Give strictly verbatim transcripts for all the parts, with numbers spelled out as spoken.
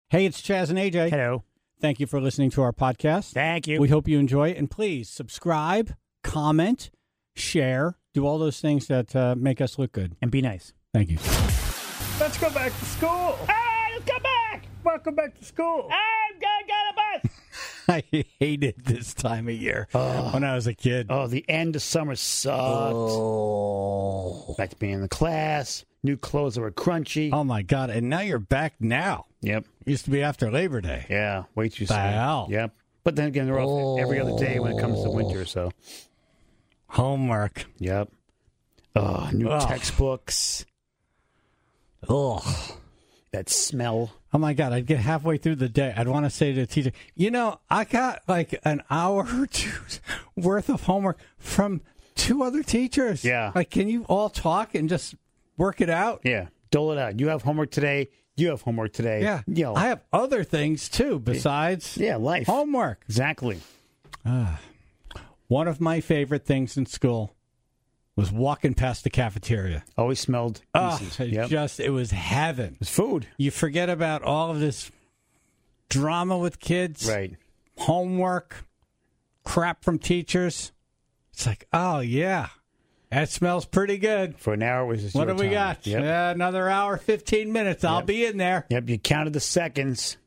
Hey, it's Chaz and A J. Hello. Thank you for listening to our podcast. Thank you. We hope you enjoy it. And please subscribe, comment, share, do all those things that uh, make us look good. And be nice. Thank you. Let's go back to school. Hey, let's go back. Welcome back to school. I'm going to get a bus. I hated this time of year Oh. when I was a kid. Oh, the end of summer sucked. Oh. Back to being in the class. New clothes that were crunchy. Oh, my God. And now you're back now. Yep. Used to be after Labor Day. Yeah. Way too The soon. hell? Yep. But then again, they're off every other day when it comes to winter. So. Homework. Yep. Oh, new Ugh. textbooks. Ugh. That smell. Oh, my God. I'd get halfway through the day. I'd want to say to the teacher, you know, I got like an hour or two's worth of homework from two other teachers. Yeah. Like, can you all talk and just work it out? Yeah. Dole it out. You have homework today. You have homework today. Yeah. You know, I have other things, too, besides yeah, life. homework. Exactly. One of my favorite things in school was walking past the cafeteria. Always smelled Oh, decent. it Yep. just, it was heaven. It's food. You forget about all of this drama with kids, Right. homework, crap from teachers. It's like, oh, yeah, that smells pretty good. For an hour it was just What your do we time. got? Yep. Uh, another hour, fifteen minutes. I'll Yep. be in there. Yep, you counted the seconds.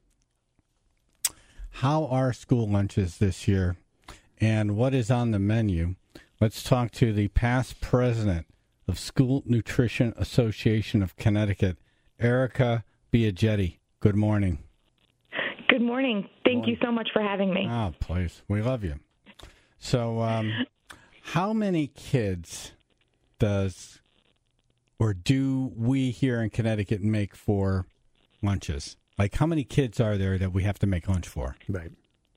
How are school lunches this year, and what is on the menu? Let's talk to the past president of School Nutrition Association of Connecticut, Erica Biagetti. Good morning. Good morning. Thank you so much for having me. Oh, please. We love you. So, um, how many kids does or do we here in Connecticut make for lunches? Like, how many kids are there that we have to make lunch for? Right.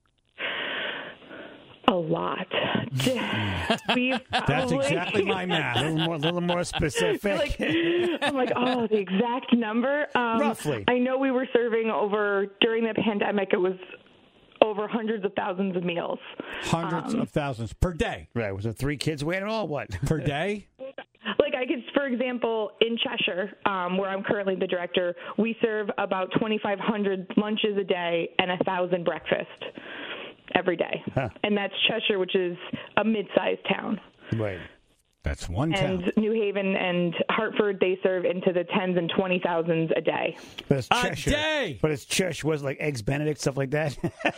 A lot. We've That's probably- exactly my A math. little more, little more specific. like, I'm like, oh, the exact number. Um, Roughly. I know we were serving over, during the pandemic, it was over hundreds of thousands of meals. Hundreds of thousands per day. Right. Was it three kids waiting all what? Per day? Like I could, for example, in Cheshire, um, where I'm currently the director, we serve about twenty-five hundred lunches a day and one thousand breakfast every day. Huh. And that's Cheshire, which is a mid-sized town. Right. That's one And town. New Haven and Hartford, they serve into the tens and twenty thousands a day. But it's A Cheshire. day! But it's Cheshire. Was it like Eggs Benedict, stuff like that?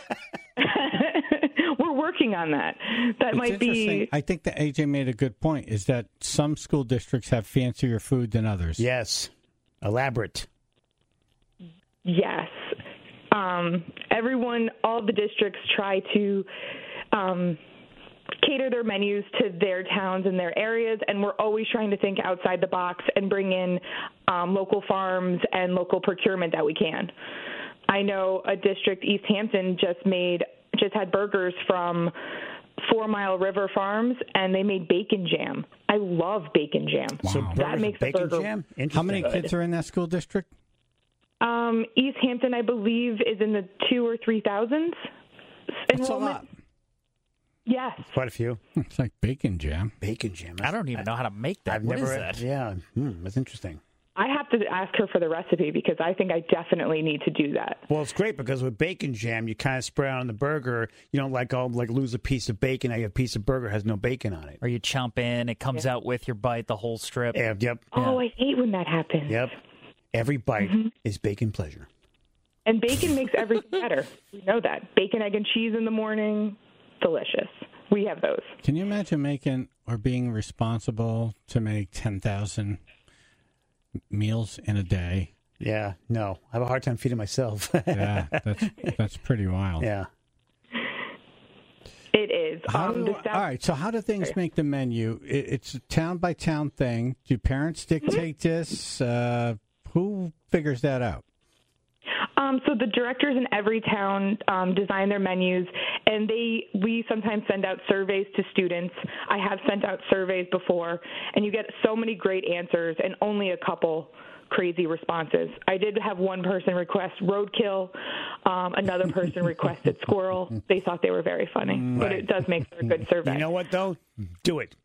We're working on that. That It's might interesting. be. I think that A J made a good point, is that some school districts have fancier food than others. Yes. Elaborate. Yes. Um, everyone, all the districts try to um, cater their menus to their towns and their areas, and we're always trying to think outside the box and bring in um, local farms and local procurement that we can. I know a district, East Hampton, just made just had burgers from Four Mile River Farms, and they made bacon jam. I love bacon jam. Wow. So That burgers makes with the bacon burger- jam? How Interesting. many kids are in that school district? Um, East Hampton, I believe, is in the two or three thousands. That's a lot. Yes. Quite a few. It's like bacon jam. Bacon jam. I don't even know how to make that. I've What never is had- that? Yeah. Hmm, that's interesting. I have to ask her for the recipe because I think I definitely need to do that. Well, it's great because with bacon jam, you kind of spread out on the burger. You don't like oh, like lose a piece of bacon. Now you have a piece of burger has no bacon on it. Or you chomp in, it comes out with your bite, the whole strip. Yeah, yep. Oh, I hate when that happens. Yep. Every bite Mm-hmm. is bacon pleasure. And bacon makes everything better. We know that. Bacon, egg, and cheese in the morning, delicious. We have those. Can you imagine making or being responsible to make ten thousand meals in a day? Yeah. No, I have a hard time feeding myself. Yeah, that's that's pretty wild. Yeah. It is. How Um, do, the staff- all right, so how do things make the menu? It, it's a town-by-town thing. Do parents dictate this? Uh, who figures that out? Um, so the directors in every town um, design their menus, and they we sometimes send out surveys to students. I have sent out surveys before, and you get so many great answers and only a couple crazy responses. I did have one person request roadkill. Um, another person requested squirrel. They thought they were very funny, but it does make for a good survey. You know what, though? Do it.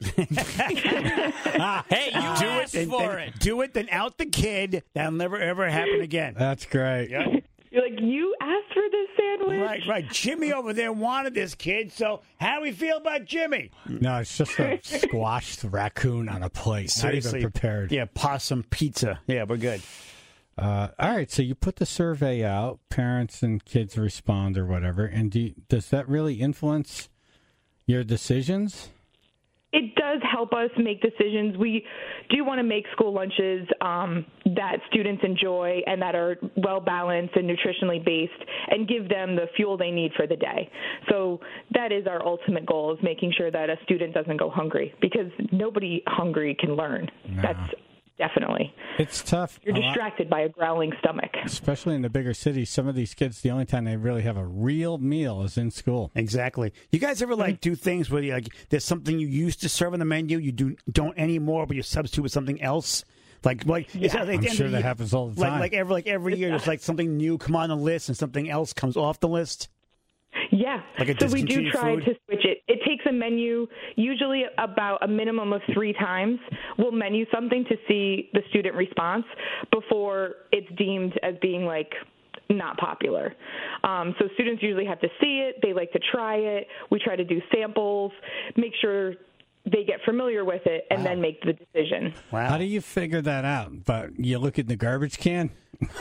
Hey, you do it And for then it. do it, then out the kid. That'll never, ever happen again. That's great. Yep. You're like, you asked for this sandwich? Right, right. Jimmy over there wanted this kid, so how do we feel about Jimmy? No, it's just a squashed raccoon on a plate, Seriously. not even prepared. Yeah, possum pizza. Yeah, we're good. Uh, all right, so you put the survey out, parents and kids respond or whatever, and do you, does that really influence your decisions? It does help us make decisions. We do want to make school lunches um, that students enjoy and that are well-balanced and nutritionally based and give them the fuel they need for the day. So that is our ultimate goal, is making sure that a student doesn't go hungry, because nobody hungry can learn. No. That's definitely. It's tough. You're a lot- distracted by a growling stomach. Especially in the bigger cities, some of these kids, the only time they really have a real meal is in school. Exactly. You guys ever like do things where you, like there's something you used to serve on the menu, you do don't anymore, but you substitute with something else? Like, like it's Yeah. at the I'm end sure of the that year- happens all the like, time. Like every like every year, there's like something new come on the list and something else comes off the list. Yeah. Like a so we do discontinued try food? to switch it. It takes a menu usually about a minimum of three times. We'll menu something to see the student response before it's deemed as being like not popular. Um, so students usually have to see it. They like to try it. We try to do samples, make sure they get familiar with it, and then make the decision. Wow. How do you figure that out? But you look in the garbage can?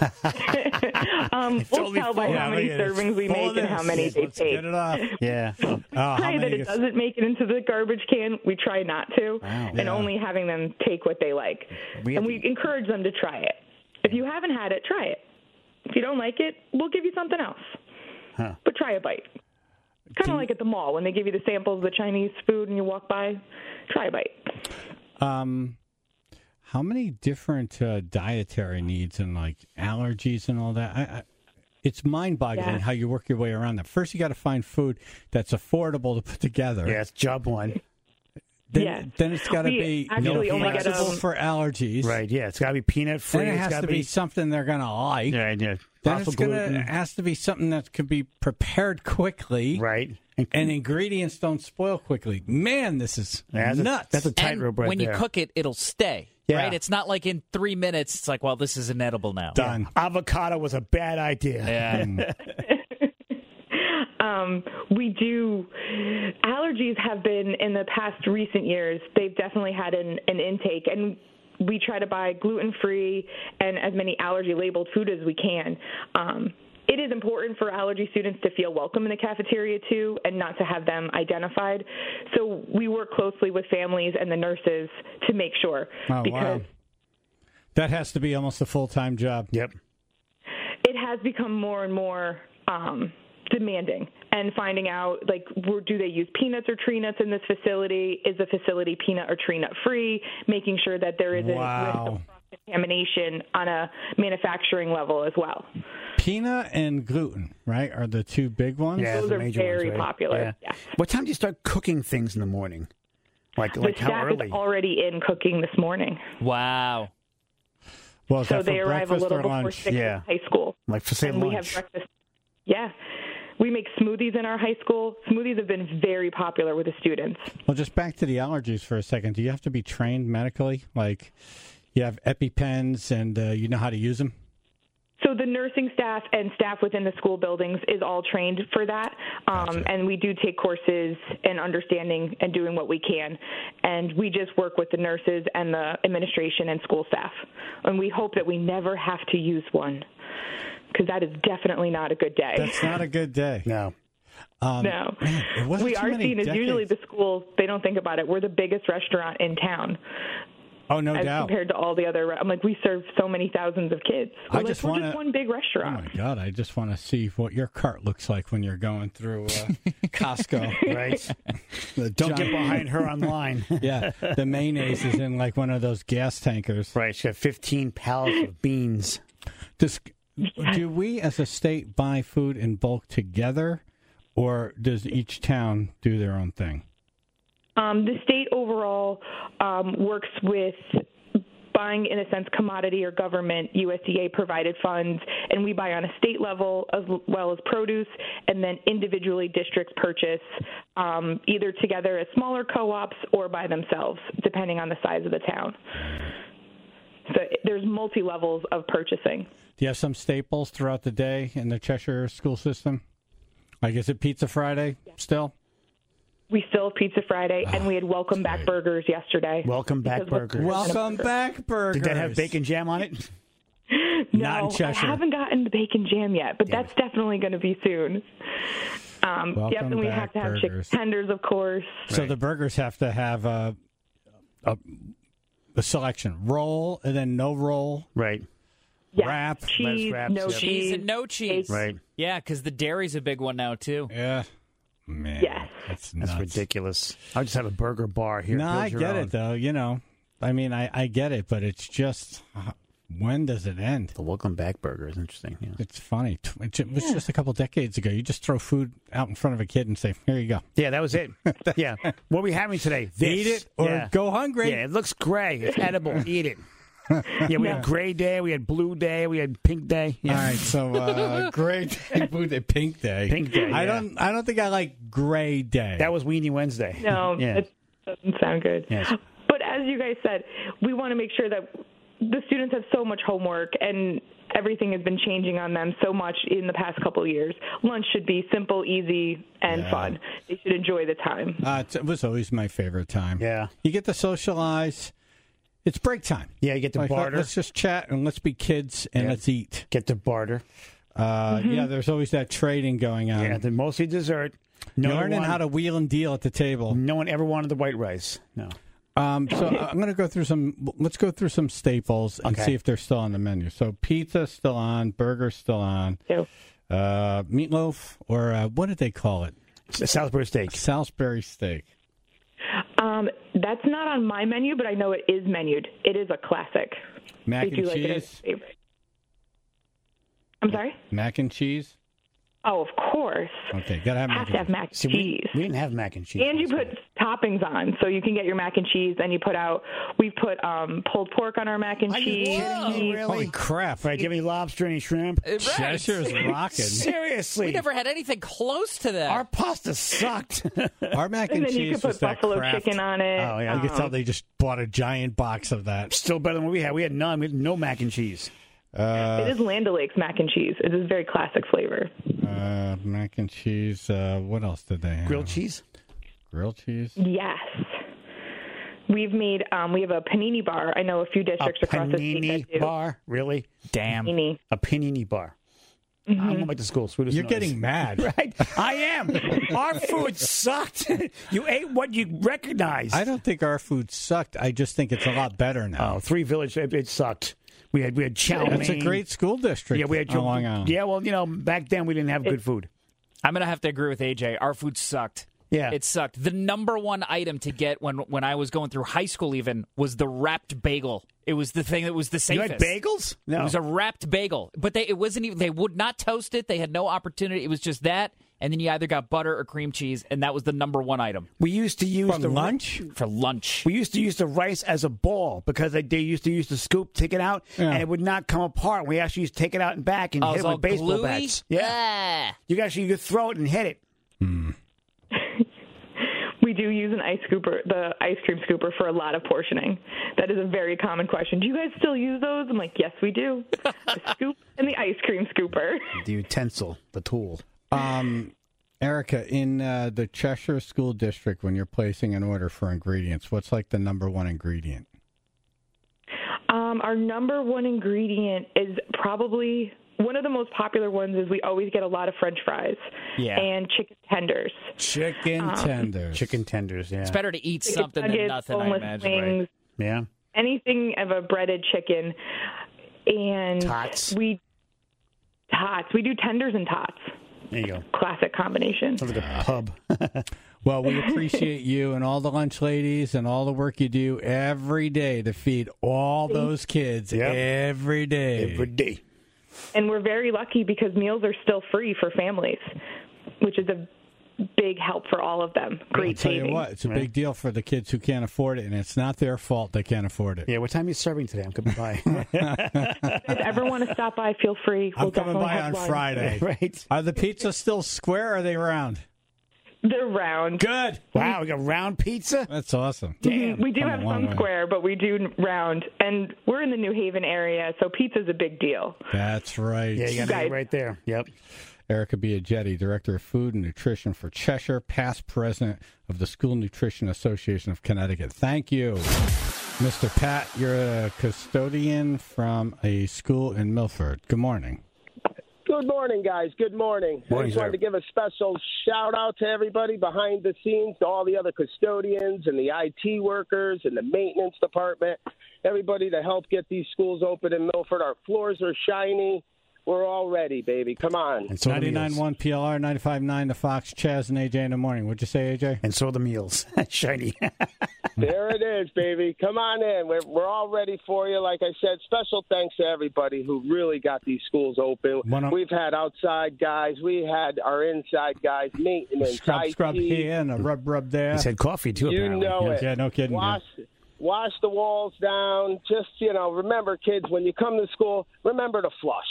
Um, we'll only tell by full. how Yeah, many look at it. servings we Full make of and how this. many they Let's take. get it off. Yeah. Oh, how Pray that many it gets- doesn't make it into the garbage can. We try not to, Wow. and Yeah. only having them take what they like. We have and we encourage them to try it. If you haven't had it, try it. If you don't like it, we'll give you something else. Huh. But try a bite. Kind of like at the mall when they give you the samples of the Chinese food and you walk by. Try a bite. Um, how many different uh, dietary needs and like allergies and all that? I, I, it's mind-boggling Yeah. how you work your way around that. First, you got to find food that's affordable to put together. Yeah, it's job one. Then, Yeah. then it's got to We be actually no only get, flexible um, for allergies. Right, yeah. It's got to be peanut free. Then it It's has gotta to be something they're going to like. Yeah, yeah. Then Possible it's gonna gluten. has to be something that can be prepared quickly. Right. And ingredients don't spoil quickly. Man, this is Yeah, that's a- nuts. that's a And tightrope right when there. you cook it, it'll stay. Yeah. Right? It's not like in three minutes, it's like, well, this is inedible now. done. Avocado was a bad idea. Yeah. Um, we do. Allergies have been, in the past recent years, they've definitely had an, an intake, and we try to buy gluten-free and as many allergy-labeled food as we can. Um, it is important for allergy students to feel welcome in the cafeteria, too, and not to have them identified. So we work closely with families and the nurses to make sure. Oh, because wow. That has to be almost a full-time job. Yep. it has become more and more um, demanding, and finding out, like, do they use peanuts or tree nuts in this facility? Is the facility peanut or tree nut free? Making sure that there isn't Wow. risk of cross-contamination on a manufacturing level as well. Peanut and gluten, right, are the two big ones? Yeah, Those the are major very ones, right? popular. Yeah. Yes. What time do you start cooking things in the morning? Like, The like how staff early? is already in cooking this morning, Wow. Well, is so that for they arrive a breakfast little or before lunch? six Yeah. in high school. Like for say and we have lunch. breakfast. Yeah. We make smoothies in our high school. Smoothies have been very popular with the students. Well, just back to the allergies for a second. Do you have to be trained medically? Like, you have EpiPens and uh, you know how to use them? So the nursing staff and staff within the school buildings is all trained for that. Um, Gotcha. And we do take courses in understanding and doing what we can. And we just work with the nurses and the administration and school staff. And we hope that we never have to use one, because that is definitely not a good day. That's not a good day. No. Um, No. man, it wasn't We too are many seen as usually decades. the schools, they don't think about it. We're the biggest restaurant in town. Oh, no as doubt. compared to all the other, I'm like, we serve so many thousands of kids. I We're like, just we're wanna- just one big Oh, restaurant. my God. I just want to see what your cart looks like when you're going through uh, Costco. Right. The Don't get giant- behind her online. Yeah, the mayonnaise is in like one of those gas tankers. Right. She got fifteen pallets of beans. Does, do we as a state buy food in bulk together, or does each town do their own thing? Um, the state overall um, works with buying, in a sense, commodity or government U S D A-provided funds, and we buy on a state level as well as produce, and then individually districts purchase um, either together as smaller co-ops or by themselves, depending on the size of the town. So there's multi levels of purchasing. Do you have some staples throughout the day in the Cheshire school system? Like, is it Pizza Friday still? We still have Pizza Friday, and we had Welcome that's Back great. Burgers yesterday. Welcome Back Because Burgers. Welcome back, burgers. Did that have bacon jam on it? No, Not in Cheshire. I haven't gotten the bacon jam yet, but that's definitely going to be soon. Um, Welcome yep, and we back have to have chicken burgers. tenders, of course. So the burgers have to have a, a, a selection. Roll, and then no roll. Right. Yes. Wrap. cheese, Lettuce wraps, no yep. cheese, Cheese and no cheese. Right. Yeah, because the dairy's a big one now, too. Yeah. Man. Yes. That's, That's nuts. ridiculous. I'll just have a burger bar here. No, Build I your get own. it, though. You know, I mean, I, I get it, but it's just, uh, when does it end? The Welcome Back Burger is interesting. Yeah. It's funny. It was just a couple decades ago. You just throw food out in front of a kid and say, here you go. Yeah, that was it. Yeah. What are we having today? This. Eat it or Yeah. go hungry. Yeah, it looks gray. It's edible. Eat it. Yeah, we had gray day, we had blue day, we had pink day. Yeah. All right, so uh, gray day, blue day, pink day. Pink day, I yeah. don't. I don't think I like gray day. That was Weenie Wednesday. No, Yeah. it doesn't sound good. Yes. But as you guys said, we want to make sure that the students have so much homework and everything has been changing on them so much in the past couple of years. Lunch should be simple, easy, and Yeah. fun. They should enjoy the time. Uh, it was always my favorite time. Yeah. You get to socialize. It's break time. Yeah, you get to Like, let- barter. let's just chat and let's be kids and Yeah. let's eat. Get to barter. Uh, Yeah, there's always that trading going on. Yeah, the mostly dessert. No You're one learning wanted- how to wheel and deal at the table. No one ever wanted the white rice. No. Um, so I'm going to go through some. Let's go through some staples and Okay. see if they're still on the menu. So pizza's still on, burger's still on, So, uh, meatloaf, or uh, what did they call it? Salisbury steak. Salisbury steak. um, that's not on my menu, but I know it is menued. It is a classic. Mac They do and like it as a cheese. favorite. I'm sorry? Mac and cheese. Oh, of course. Okay, gotta have mac Have and to have cheese. mac and See, we, cheese. we didn't have mac and cheese. And you put toppings on, so you can get your mac and cheese. And you put out, we put um, pulled pork on our mac and Are you cheese. kidding me, really? Holy crap! Right, give me lobster, any shrimp. Right. Cheshire's rocking. Seriously. We never had anything close to that. Our pasta sucked. Our mac and, And then you cheese could was put that buffalo Kraft. chicken on it. Oh, yeah. You could Um, tell they just bought a giant box of that. Still better than what we had. We had none. We had no mac and cheese. Uh, It is Land O'Lakes mac and cheese. It is a very classic flavor. uh, mac and cheese. Uh, what else did they have? Grilled cheese? Grilled cheese. Yes. We've made, um, we have a panini bar. I know a few A districts across the state panini that do. bar? Really? Damn. Panini. A panini bar. I'm going back to school. Sweetest You're noise. getting mad. Right? I am. Our food sucked. You ate what you recognized. I don't think our food sucked. I just think it's a lot better now. Oh, Three Village, it, it sucked. We had we had chow mein. That's a great school district. Yeah, we had on Long Island. Yeah, well, you know, back then we didn't have good food. I'm going to have to agree with A J. Our food sucked. Yeah. It sucked. The number one item to get when when I was going through high school even was the wrapped bagel. It was the thing that was the You safest. had bagels? No. It was a wrapped bagel. But they it wasn't even they would not toast it. They had no opportunity. It was just that, and then you either got butter or cream cheese, and that was the number one item we used to use From the lunch? for lunch. We used to use the rice as a ball because they, they used to use the scoop, take it out, Yeah. and it would not come apart. We actually used to take it out and back and Oh, hit it's it all with baseball gluey? bats. Yeah, you could actually you could throw it and hit it. We do use an ice scooper, the ice cream scooper, for a lot of portioning. That is a very common question. Do you guys still use those? I'm like, yes, we do. The scoop and the ice cream scooper. The utensil, the tool. Um, Erica, in uh, the Cheshire School District, when you're placing an order for ingredients, what's like the number one ingredient? Um, our number one ingredient is probably one of the most popular ones. Is we always get a lot of French fries Yeah. and chicken tenders. Chicken Um, tenders. Chicken tenders, yeah. It's better to eat Chicken something than nuggets, nothing, I boneless imagine. wings, Yeah. anything of a breaded chicken, and Tots. we tots. We do tenders and tots. There you go. Classic combination. Sounds like a pub. Well, we appreciate you and all the lunch ladies and all the work you do every day to feed all those kids Yep. every day. Every day. And we're very lucky because meals are still free for families, which is a big help for all of them. I'll Great tell savings. you what, it's a Right. big deal for the kids who can't afford it, and it's not their fault they can't afford it. Yeah, what time are you serving today? I'm coming by. If you ever want to stop by, feel free. We'll I'm coming definitely by have on lunch. Friday. right. Are the pizzas still square or are they round? They're round. Good. Wow, we got round pizza? That's awesome. Damn. We do Come have a long some way. square, but we do round. And we're in the New Haven area, so pizza's a big deal. That's right. Yeah, you got Guys. it right there. Yep. Erica Biagetti, Director of Food and Nutrition for Cheshire, past president of the School Nutrition Association of Connecticut. Thank you. Mister Pat, you're a custodian from a school in Milford. Good morning. Good morning, guys. Good morning. Morning, I just wanted sir. to give a special shout out to everybody behind the scenes, to all the other custodians and the I T workers and the maintenance department, everybody to help get these schools open in Milford. Our floors are shiny. We're all ready, baby. Come on. And so the ninety-nine point meals. one P L R, ninety-five point nine The Fox, Chaz and A J in the morning. What'd you say, A J? And so the meals. Shiny. There it is, baby. Come on in. We're, we're all ready for you. Like I said, special thanks to everybody who really got these schools open. One of- We've had outside guys. We had our inside guys, maintenance, Scrub, I T. scrub here and a rub, rub there. He said coffee, too, You apparently. know it. Yeah, no kidding. Wash, wash the walls down. Just, you know, remember, kids, when you come to school, remember to flush.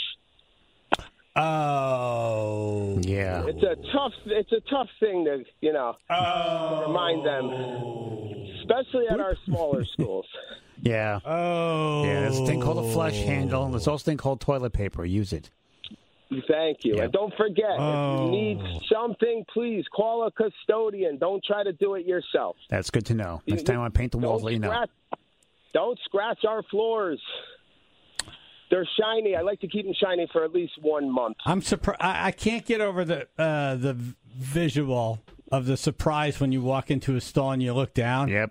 Oh. Yeah. It's a tough, it's a tough thing to, you know, to remind them, especially at our smaller schools. Yeah. Oh. Yeah, there's a thing called a flush handle. There's also a thing called toilet paper. Use it. Thank you. Yeah. And don't forget, Oh. if you need something, please call a custodian. Don't try to do it yourself. That's good to know. Next You- time I paint the walls, Don't let you know. scratch, don't scratch our floors. They're shiny. I like to keep them shiny for at least one month. I'm surprised. I, I can't get over the uh, the v- visual of the surprise when you walk into a stall and you look down. Yep.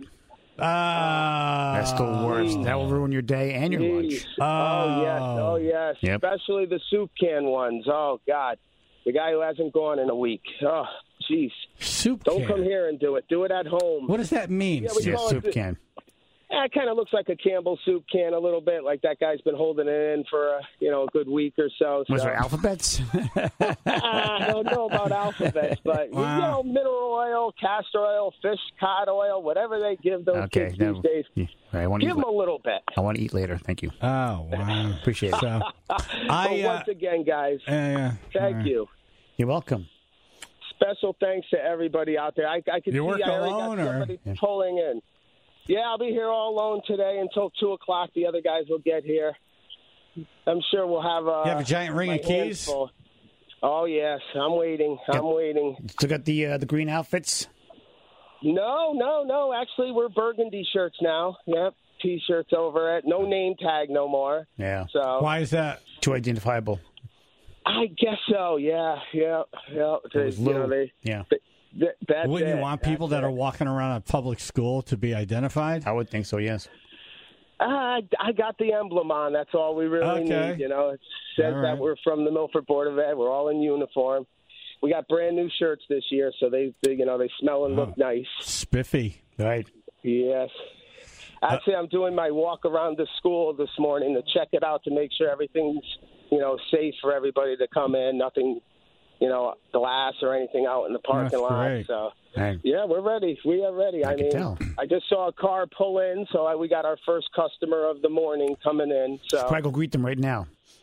Ah, That's the worst. That will ruin your day and your lunch. Jeez. Oh, yes. Oh, yes. Yep. Especially the soup can ones. Oh, God. The guy who hasn't gone in a week. Oh, jeez. soup Don't can. come here and do it. Do it at home. What does that mean? Yeah, we Yeah, call it soup the- can. Eh, it kind of looks like a Campbell soup can a little bit, like that guy's been holding it in for a, you know, a good week or so. Was so. there alphabets? I don't know about alphabets, but Wow. you know, mineral oil, castor oil, fish cod oil, whatever they give those Okay. kids Now, these days, yeah. All right, I want to give eat. them a little bit. I want to eat later. Thank you. Oh wow! Appreciate it. So, But I uh, once again, guys, uh, yeah. thank All right. you. You're welcome. Special thanks to everybody out there. I, I can You see work I already alone, got or- somebody pulling in. Yeah, I'll be here all alone today until two o'clock. The other guys will get here. I'm sure we'll have a. You have a giant ring my of hands keys? full. Oh yes, I'm waiting. I'm Yep. waiting. Still got the uh, the green outfits. No, no, no. Actually, we're burgundy shirts now. Yep, T-shirts over it. No name tag no more. Yeah. So Why is that? Too identifiable. I guess so. Yeah, yeah, yeah. It was You know, Lou. they- Yeah. th- that's Wouldn't it. you want people that That's are walking around a public school to be identified? I would think so. Yes. Uh, I I got the emblem on. That's all we really Okay. need. You know, it says All that right. we're from the Milford Board of Ed. We're all in uniform. We got brand new shirts this year, so they, they you know, they smell and look nice. Spiffy. Right. Yes. Actually, I'm doing my walk around the school this morning to check it out to make sure everything's, you know, safe for everybody to come in. Nothing, you know, glass or anything out in the parking That's lot. great. So, Right. yeah, we're ready. We are ready. I I, can mean, tell. I just saw a car pull in, so I, we got our first customer of the morning coming in. So, Probably go greet them right now.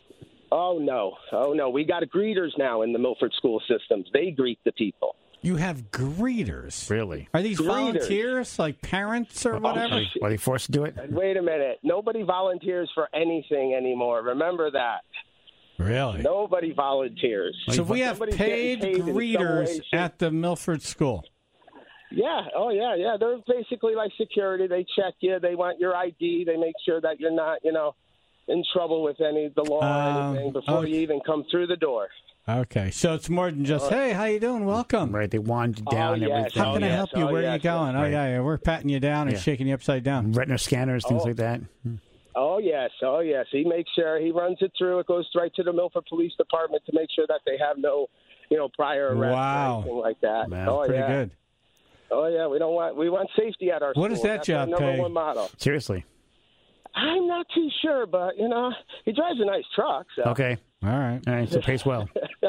oh no, oh no, we got greeters now in the Milford school systems. They greet the people. You have greeters. Really? Are these Greeters. volunteers, like parents or whatever? Were they forced to do it? Wait a minute, nobody volunteers for anything anymore. Remember that. Really? Nobody volunteers. So we have Somebody's paid getting paid in some way, greeters shape. at the Milford School. Yeah, oh yeah, yeah. They're basically like security. They check you. They want your I D. They make sure that you're not, you know, in trouble with any the law or Um, anything before okay. you even come through the door. Okay, so it's more than just, hey, how you doing? Welcome. Right. They wand you down. Oh, yes. Everything. How can I yes. help you? Oh, Where are yes. you going? Oh, Right. yeah, yeah, we're patting you down and Yeah. shaking you upside down. Retina scanners, things Oh. like that. Oh yes, oh yes. He makes sure he runs it through. It goes right to the Milford Police Department to make sure that they have no, you know, prior arrest Wow. or anything like that. Wow. Oh Pretty yeah. good. Oh yeah. We don't want we want safety at our What school. does that That's job our number pay? one motto. Seriously. I'm not too sure, but you know, he drives a nice truck. So. Okay. All right. All right. So pays well.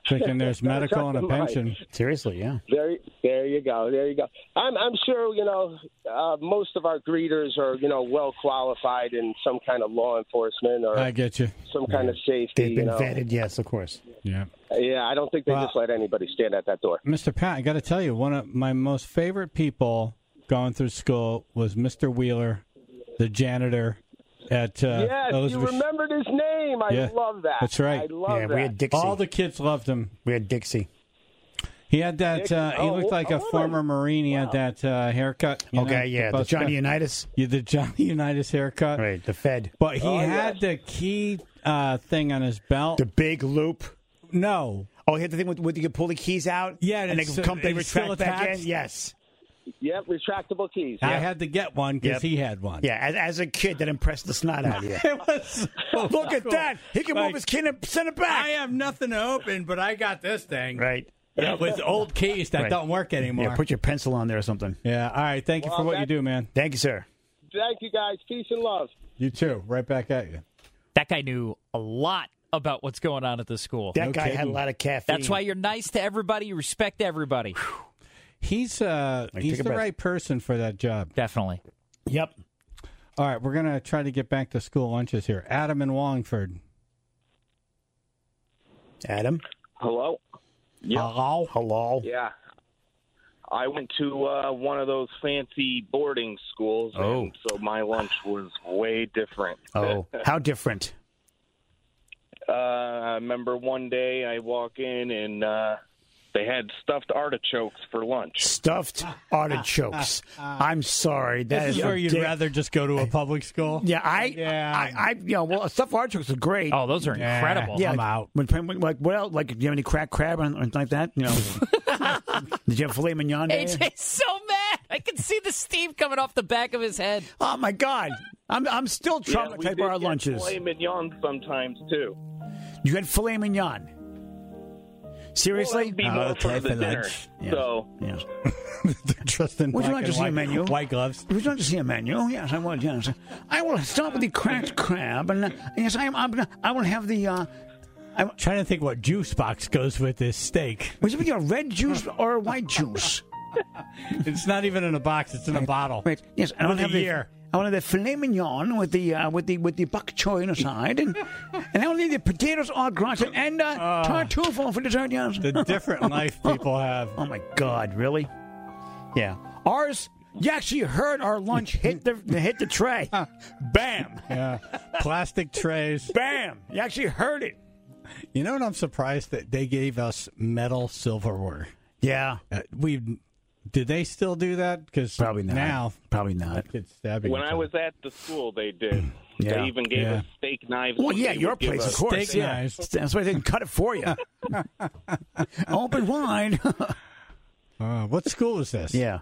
Thinking there's medical and a pension. Seriously, yeah. There, there you go. There you go. I'm, I'm sure you know uh, most of our greeters are you know well qualified in some kind of law enforcement or I get you. some kind of safety. They've been you know. vetted, yes, of course. Yeah. Yeah, I don't think they Well- just let anybody stand at that door. Mister Pat, I got to tell you, one of my most favorite people going through school was Mister Wheeler, the janitor at uh, Yes, you Elizabeth. remembered his name. I Yeah, love that. that's right. I love Yeah, that. we had Dixie. All the kids loved him. we had Dixie. He had that. Dixie. Uh, he Oh, looked like oh, a former Marine. He had wow. that uh, haircut. you know, Okay, yeah, the buzz Johnny cut. Unitas. Yeah, the Johnny Unitas haircut. Right, the Fed. But he Oh, had yes. the key uh, thing on his belt. The big loop. no. Oh, he had the thing with, with you could pull the keys out? Yeah, and they it's- could come, they it's still retract back in? attached? Yes. Yep, retractable keys. I Yeah. had to get one because Yep. he had one. Yeah, as, as a kid, that impressed the snot out of you. It was so Look at cool. that. He can Like, move his kid and send it back. I have nothing to open, but I got this thing. Right. With old keys that Right. don't work anymore. Yeah, put your pencil on there or something. Yeah, all right. Thank you for Well, what you that- do, man. Thank you, sir. Thank you, guys. Peace and love. You too. Right back at you. That guy knew a lot about what's going on at the school. That No guy had a kidding. lot of caffeine. That's why you're nice to everybody. You respect everybody. He's uh Like, he's take a the breath. right person for that job. Definitely. Yep. All right, we're gonna try to get back to school lunches here. Adam in Wallingford. Adam. Hello? Yep. Hello. Hello. Yeah. I went to uh, one of those fancy boarding schools, Oh. and so my lunch was way different. Oh, how different? Uh, I remember one day I walk in and uh, they had stuffed artichokes for lunch. Stuffed artichokes. I'm sorry. That This is is where you'd ridic- rather just go to a public school. Yeah, I, Yeah. I, I, you know, well, stuffed artichokes are great. Oh, those are incredible. yeah, I'm like, out. When, when, like, what else? Like, do you have any cracked crab or anything like that? You know, did you have filet mignon? A There? J's so mad. I can see the steam coming off the back of his head. Oh my God, I'm, I'm still Yeah, we traumatized did by our get lunches. filet mignon sometimes too. You had filet mignon. Seriously? Well, that'd be Oh, more okay, for the for dinner. lunch. Yeah. So Yes. Tristan, Would you black like to and see a white, menu? White gloves. Would you like to see a menu? Yes, I would. Yes, I will start with the cracked crab, and uh, yes, I am. I'm, I will have the. Uh, I'm trying to think what juice box goes with this steak. would it be a red juice or a white juice? It's not even in a box; it's in a bottle. Wait, yes, I want With to have a the. year. I want the filet mignon with the uh, with the with the bok choy on the side, and and I will need the potatoes au gratin and uh, tartuffe for dessert. Yes. The different life people have. Oh my God! Really? Yeah. Ours. You actually heard our lunch hit the hit the tray. Bam! Yeah, plastic trays. Bam! You actually heard it. You know what? I'm surprised that they gave us metal silverware. Yeah. Uh, we did they still do that? Because Probably not. now Probably not. kids stabbing. when each I other. was at the school, they did. Yeah. They even gave Yeah. us steak knives. Well, when yeah, they your would give place, us- of course. steak yeah. knives. That's why they didn't cut it for you. Open wide. Uh, what school is this? yeah.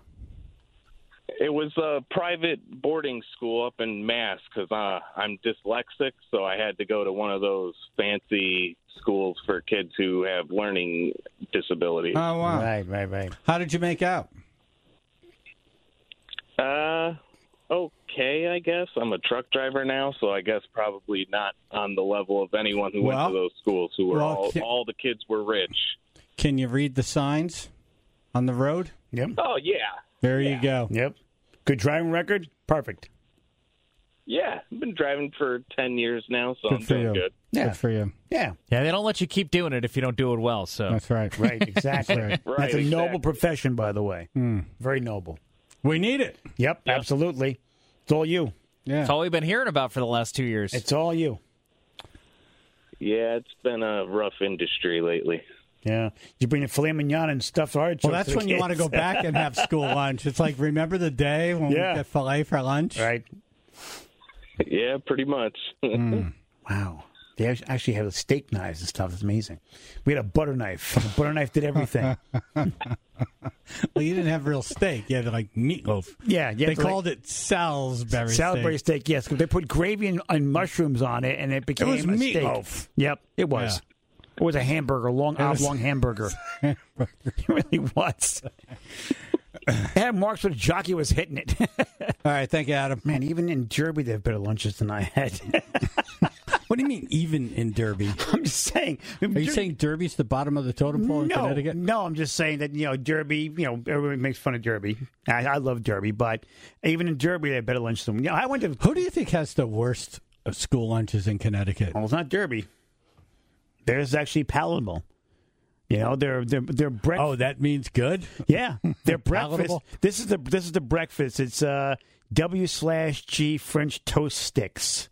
It was a private boarding school up in Mass because uh, I'm dyslexic, so I had to go to one of those fancy schools for kids who have learning disabilities. Oh wow! Right, right, right. How did you make out? Uh, okay, I guess. I'm a truck driver now, so I guess probably not on the level of anyone who Well- went to those schools who were well, all, can- all the kids were rich. Can you read the signs on the road? Yep. Oh, yeah. There you go. Yep. Good driving record? Perfect. Yeah, I've been driving for ten years now, so Good I'm for doing you. good. Yeah. Good for you. Yeah. Yeah, they don't let you keep doing it if you don't do it well. So That's right. Right, exactly. Right. Right, That's a noble exactly. profession, by the way. Hmm. Very noble. We need it. Yep, absolutely. It's all you. Yeah. that's all we've been hearing about for the last two years. It's all you. Yeah, it's been a rough industry lately. Yeah. You bring the filet mignon and stuffed artichokes. Well, that's to the when you want to kids. go back and have school lunch. It's like, remember the day when Yeah. we get filet for lunch? Right. Yeah, pretty much. Wow. They act- actually have steak knives and stuff. It's amazing. We had a butter knife. The butter knife did everything. Well, you didn't have real steak. You had like meatloaf. Yeah. You They had to, like, called it Salisbury Salisbury steak. steak, yes. 'Cause they put gravy and, and mushrooms on it, and it became was a steak. meatloaf. Yep, it was. It was a hamburger, long was- oblong hamburger. It really was. It had marks where the jockey was hitting it. All right. Thank you, Adam. Man, even in Derby, they have better lunches than I had. What do you mean even in Derby? I'm just saying. Are you saying Derby's the bottom of the totem pole in no, Connecticut? No, I'm just saying that, you know, Derby, you know, everybody makes fun of Derby. I, I love Derby, but even in Derby, they have better lunch than, you know, I went to. Who do you think has the worst of school lunches in Connecticut? Well, it's not Derby. Theirs is actually palatable. You know, they're they're they're breakfast. Oh, that means good? Yeah, they're breakfast. Palatable? This is the this is the breakfast. It's uh, W slash G French toast sticks.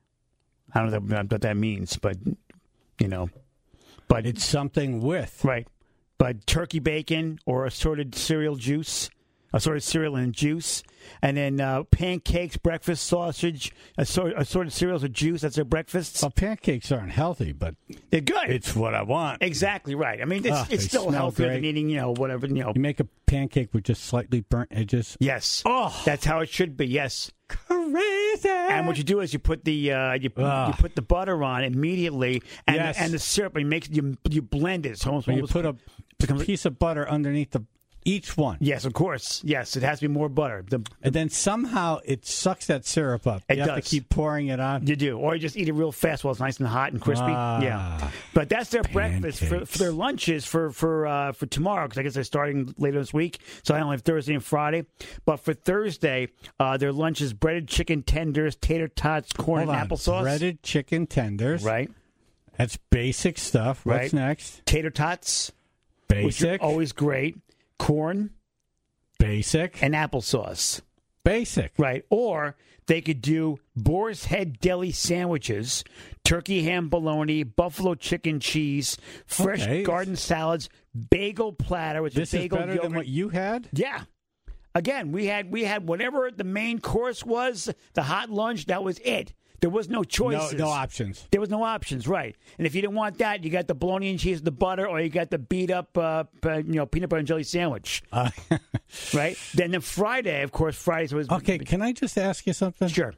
I don't know what that means, but you know, but It's something with. right. But turkey bacon or assorted cereal juice, assorted cereal and juice, and then uh, pancakes, breakfast sausage, assorted, assorted cereals with juice. That's their breakfast. Well, pancakes aren't healthy, but They're good. it's what I want. Exactly right. I mean, it's, Ah, it's they still smell healthier great. than eating, you know, whatever, you know. You make a pancake with just slightly burnt edges. Yes. Oh. That's how it should be. Yes. Crazy. And what you do is you put the uh, you, Ah. you put the butter on immediately, and Yes. and the syrup. And you make you you blend it. So almost, When you almost put a becomes- piece of butter underneath the each one. Yes, of course. Yes, it has to be more butter. The, And then somehow it sucks that syrup up. It you have does. to keep pouring it on. you do, or you just eat it real fast while it's nice and hot and crispy. Ah, yeah, but that's their breakfast for, pancakes. for their lunches for for uh, for tomorrow, because I guess they're starting later this week. So I only have Thursday and Friday. But for Thursday, uh, their lunch is breaded chicken tenders, tater tots, corn, Hold and on. applesauce. Breaded chicken tenders. Right, That's basic stuff. What's Right. next? tater tots, which are Basic. always great. Corn Basic. and applesauce. Basic. Right. Or they could do Boar's Head deli sandwiches, turkey ham bologna, buffalo chicken cheese, fresh Okay. garden salads, bagel platter with This the is bagel better yogurt. than what you had? Yeah. Again, we had we had whatever the main course was, the hot lunch, that was it. There was no No, choices. no options. There was no options, right? And if you didn't want that, you got the bologna and cheese, the butter, or you got the beat up, uh, uh, you know, peanut butter and jelly sandwich, Uh, right? Then the Friday, of course, Fridays was okay, can I just ask you something? sure.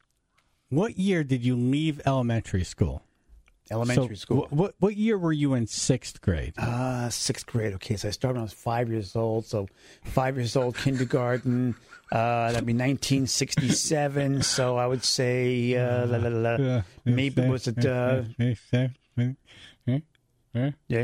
What year did you leave elementary school? Elementary So, school. wh- What what year were you in sixth grade? Uh, sixth grade. Okay, so I started when I was five years old. So five years old, kindergarten. Uh, that'd be nineteen sixty-seven. So I would say, uh, la, la, la, la. maybe was it? Uh, yeah.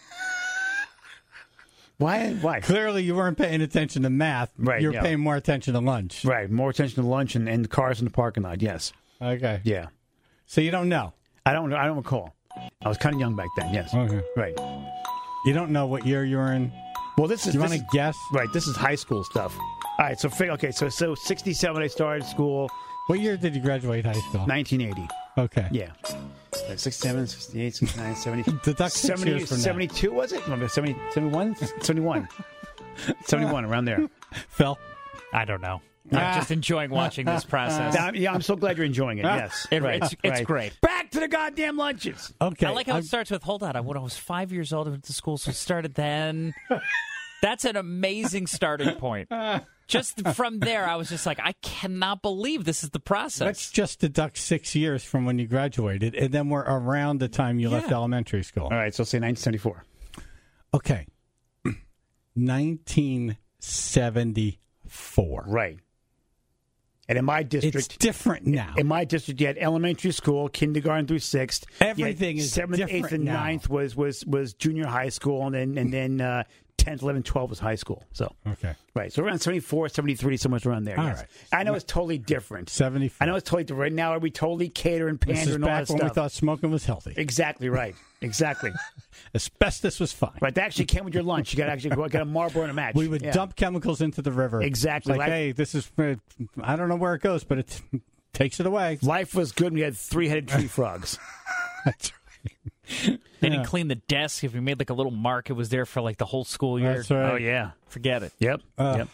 Why? Why? Clearly, you weren't paying attention to math. Right, You're yeah. paying more attention to lunch. Right. More attention to lunch and, and cars in the parking lot. Yes. Okay. Yeah. So you don't know. I don't know. I don't recall. I was kind of young back then. Yes. Okay. Right. You don't know what year you were in. Well, this is. You this want to is- guess? Right. This is high school stuff. All right. So fig- okay. So so sixty-seven. I started school. What year did you graduate high school? nineteen eighty. Okay. Yeah. So sixty-seven, sixty-eight, sixty-nine, seventy. Deduct six seventy, years from now. seventy-two, was it? No, seventy, seventy-one? seventy-one. seventy-one, around there. Phil. I don't know. Ah. I'm just enjoying watching this process. Now, yeah, I'm so glad you're enjoying it. Yes. It- right, it's- it's right. great. Back to the goddamn lunches. Okay. I like how I'm- it starts with, hold on, I- when I was five years old, I went to school, so it started then. That's an amazing starting point. Just from there, I was just like, I cannot believe this is the process. Let's just deduct six years from when you graduated, and then we're around the time you left Yeah. elementary school. All right, so say nineteen seventy-four. Okay. nineteen seventy-four. Right. And in my It's district, different now. in my district, you had elementary school, kindergarten through sixth. You had Everything is seventh, eighth, different and now. ninth was was was junior high school, and then and then uh, tenth, eleventh, twelfth was high school. So Okay. right, so around seventy-four, seventy-three, somewhere around there. All yes. right. I know it's totally different. seventy-four. I know it's totally different. Right now, we totally cater and This pander is and all back that when we stuff. thought smoking was healthy. Exactly right. Exactly. Asbestos was fine. Right. That actually came with your lunch. You got to actually go get a Marlboro and a match. We would Yeah. dump chemicals into the river. Exactly. It's like, Like- hey, this is, uh, I don't know where it goes, but it takes it away. Life was good. We had three-headed tree frogs. That's right. They didn't clean the desk. If you made like a little mark, it was there for like the whole school year. That's right. Oh yeah. Forget it. Yep. Uh, yep.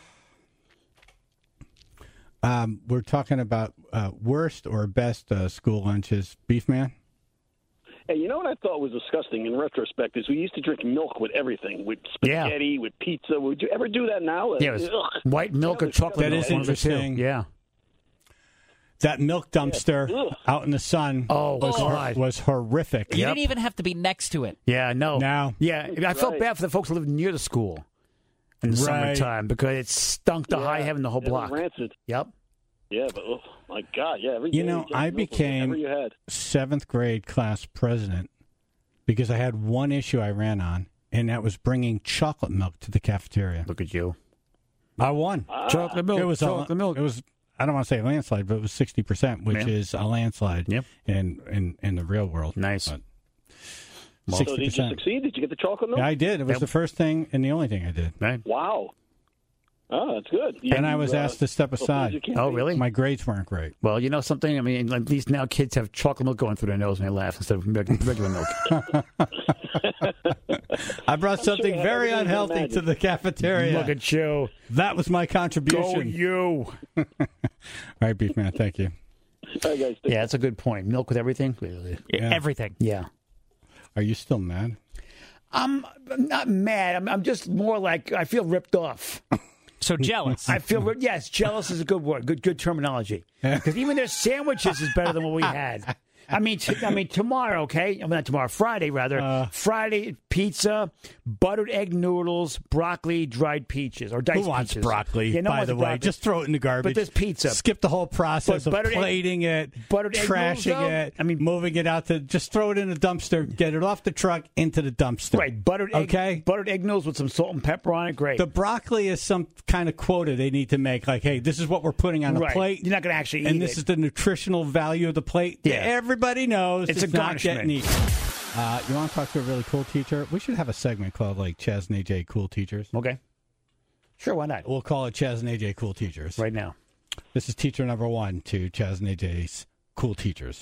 Um, we're talking about uh, worst or best uh, school lunches. Beef Man? Hey, you know what I thought was disgusting in retrospect is we used to drink milk with everything, with spaghetti, with pizza. Would you ever do that now? Yeah, it was Ugh. white milk or chocolate That milk. is one of the two. interesting. Yeah. That milk dumpster Ugh. out in the sun Oh, was, hor- God. was horrific. You Yep. didn't even have to be next to it. Yeah. No. No. Yeah. I felt right. bad for the folks who lived near the school in the Right. summertime because it stunk to high heaven the whole It was block. rancid. Yep. Yeah, but oh my God, yeah. Every You day know, get I milk with became whatever you had. seventh grade class president because I had one issue I ran on, and that was bringing chocolate milk to the cafeteria. Look at you. I won. Ah, Chocolate milk. It was chocolate a, milk. It was. I don't want to say a landslide, but it was sixty percent, which Yeah. is a landslide. Yep. In in in the real world. Nice. But So sixty did you percent. succeed? Did you get the chocolate milk? Yeah, I did. It was Yep. the first thing and the only thing I did. Right. Wow. Oh, that's good. You, And I was uh, asked to step fulfilled your aside. campaign. Oh, really? My grades weren't great. Well, you know something? I mean, at least now kids have chocolate milk going through their nose when they laugh instead of regular milk. I brought something you had very everything you unhealthy imagined. to the cafeteria. Look at you. That was my Go contribution. you. All right, Beef Man, thank you. All right, guys, take Yeah, that's a good point. Milk with everything? Yeah. Everything. Yeah. Are you still mad? I'm, I'm not mad. I'm, I'm just more like I feel ripped off. So jealous. I feel, yes, jealous is a good word, good good terminology. Because even their sandwiches is better than what we had. I mean, t- I mean tomorrow, okay? I mean, not tomorrow, Friday rather. Uh. Friday pizza, buttered egg noodles, broccoli, dried peaches or diced Who wants peaches. broccoli, Yeah, no by one the wants way? broccoli. Just throw it in the garbage. But there's pizza. Skip the whole process But of buttered egg- plating it, buttered egg noodles, trashing though? it, I mean- moving it out to, just throw it in the dumpster, get it off the truck, into the dumpster. Right, buttered egg, Okay? buttered egg noodles with some salt and pepper on it. Great. The broccoli is some kind of quota they need to make, like, hey, this is what we're putting on right. a plate. You're not going to actually eat and this it. is the nutritional value of the plate. Yeah. Everybody knows It's it's, a not garnishment. getting eaten. Uh, you want to talk to a really cool teacher? We should have a segment called, like, Chaz and A J Cool Teachers. Okay. Sure, why not? We'll call it Chaz and A J Cool Teachers. Right now. This is teacher number one to Chaz and A J's Cool Teachers.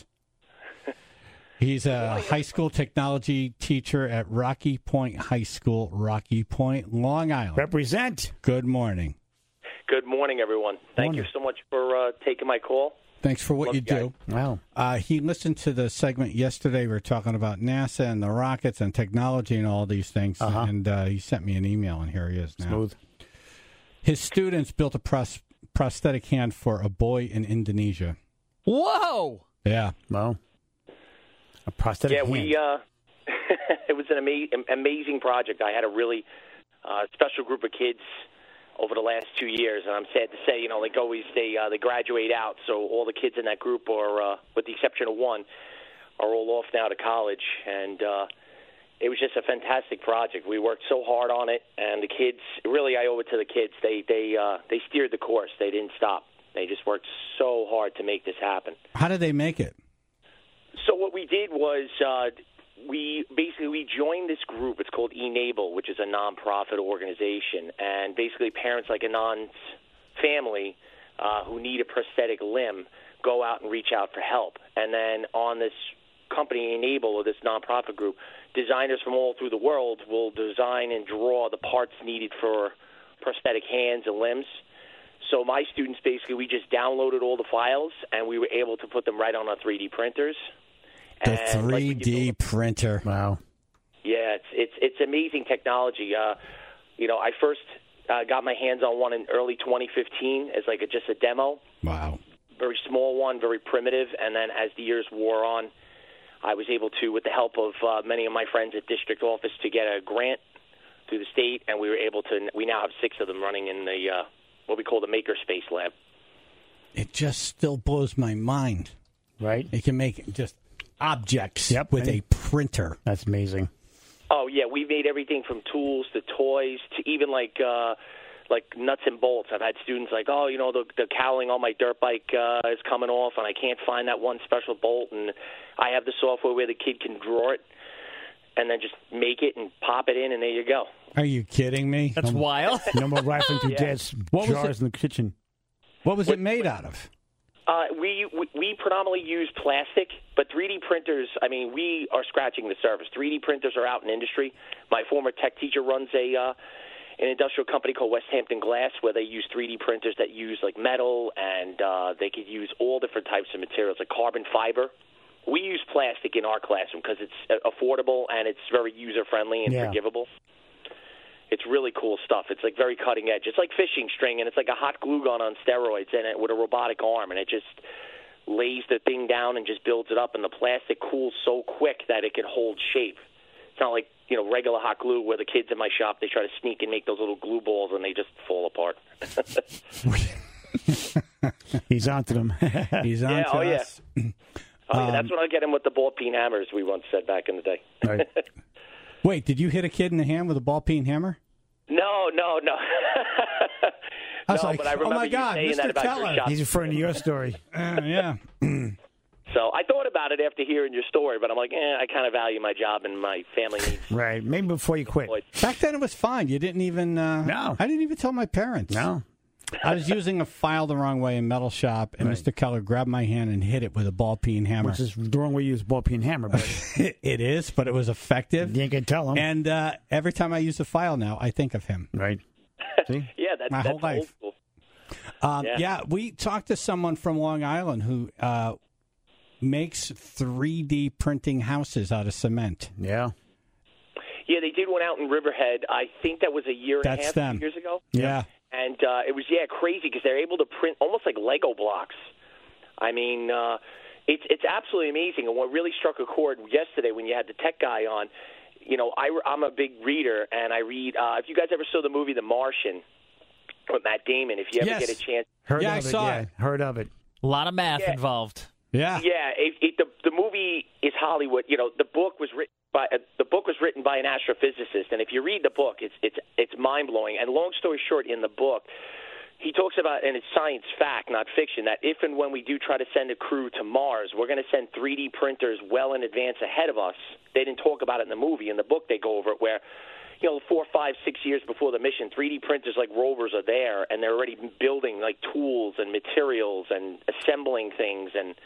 He's a high school technology teacher at Rocky Point High School, Rocky Point, Long Island. Represent. Good morning. Good morning, everyone. Thank Morning. you so much for uh, taking my call. Thanks for what Love you you guys. do. Wow. Uh, he listened to the segment yesterday. We were talking about NASA and the rockets and technology and all these things. Uh-huh. And uh, he sent me an email, and here he is now. Smooth. His students built a pros- prosthetic hand for a boy in Indonesia. Whoa! Yeah. Well, a prosthetic Yeah, hand. we. Uh, it was an ama- amazing project. I had a really uh, special group of kids over the last two years, and I'm sad to say, you know, like always, they uh, they graduate out. So all the kids in that group are, uh, with the exception of one, are all off now to college, and uh, it was just a fantastic project. We worked so hard on it, and the kids. Really, I owe it to the kids. They they uh, they steered the course. They didn't stop. They just worked so hard to make this happen. How did they make it? So what we did was uh, we basically we joined this group. It's called Enable, which is a nonprofit organization, and basically parents like Anand's family uh, who need a prosthetic limb go out and reach out for help. And then on this company Enable, or this nonprofit group, designers from all through the world will design and draw the parts needed for prosthetic hands and limbs. So my students, basically, we just downloaded all the files, and we were able to put them right on our three D printers. The And, like, we three could D build- printer. Wow. Yeah, it's it's it's amazing technology. Uh, you know, I first uh, got my hands on one in early twenty fifteen as like a, just a demo, Wow. very small one, very primitive. And then as the years wore on, I was able to, with the help of uh, many of my friends at district office, to get a grant through the state, and we were able to. We now have six of them running in the uh, what we call the Makerspace Lab. It just still blows my mind. Right? It can make just objects Yep. with a printer. That's amazing. Oh yeah, we've made everything from tools to toys to even like uh, like nuts and bolts. I've had students like, oh, you know, the the cowling on my dirt bike uh, is coming off, and I can't find that one special bolt, and I have the software where the kid can draw it, and then just make it and pop it in, and there you go. Are you kidding me? That's wild. No more rifling through Yeah. dad's What was jars it? in the kitchen. What was it made out of? Uh, we, we we predominantly use plastic, but three D printers, I mean, we are scratching the surface. three D printers are out in industry. My former tech teacher runs a uh, an industrial company called West Hampton Glass, where they use three D printers that use like metal, and uh, they could use all different types of materials, like carbon fiber. We use plastic in our classroom because it's uh, affordable and it's very user-friendly and Yeah. forgivable. It's really cool stuff. It's like very cutting edge. It's like fishing string, and it's like a hot glue gun on steroids, and it with a robotic arm, and it just lays the thing down and just builds it up. And the plastic cools so quick that it can hold shape. It's not like, you know, regular hot glue where the kids in my shop, they try to sneak and make those little glue balls, and they just fall apart. He's onto them. He's on Yeah, to oh, yeah. us. Oh, yeah, that's when I get him with the ball peen hammers we once said back in the day. Right. Wait, did you hit a kid in the hand with a ball peen hammer? No, no, no. I was no, like, but I oh remember my you God, saying Mister that about your Teller. shot. He's referring to your story. Uh, yeah. So I thought about it after hearing your story, but I'm like, eh, I kind of value my job and my family needs. Right. Maybe before you quit. Back then it was fine. You didn't even. Uh, No. I didn't even tell my parents. No. I was using a file the wrong way in metal shop, and Right. Mister Keller grabbed my hand and hit it with a ball peen hammer. Which is the wrong way to use ball peen hammer, but It is, but it was effective. you ain't gonna tell him. And uh, every time I use a file now, I think of him. Right. See? Yeah, that's My that's whole life. old school. Um, yeah. Yeah. we talked to someone from Long Island who uh, makes three D printing houses out of cement. Yeah. Yeah, they did one out in Riverhead. I think that was a year and That's a half, them. two years ago. Yeah. And uh, it was, yeah, crazy because they're able to print almost like Lego blocks. I mean, uh, it's it's absolutely amazing. And what really struck a chord yesterday when you had the tech guy on, you know, I, I'm a big reader, and I read, uh, if you guys ever saw the movie The Martian with Matt Damon, if you ever Yes. get a chance. Heard Yeah, I of it. saw yeah. it. Heard of it. A lot of math Yeah. involved. Yeah. Yeah, it, it, the the movie is Hollywood. You know, the book was written by uh, the book was written by an astrophysicist, and if you read the book, it's it's it's mind blowing. And long story short, in the book, he talks about, and it's science fact, not fiction, that if and when we do try to send a crew to Mars, we're going to send three D printers well in advance ahead of us. They didn't talk about it in the movie. In the book, they go over it where, you know, four, five, six years before the mission, three D printers like rovers are there, and they're already building like tools and materials and assembling things. And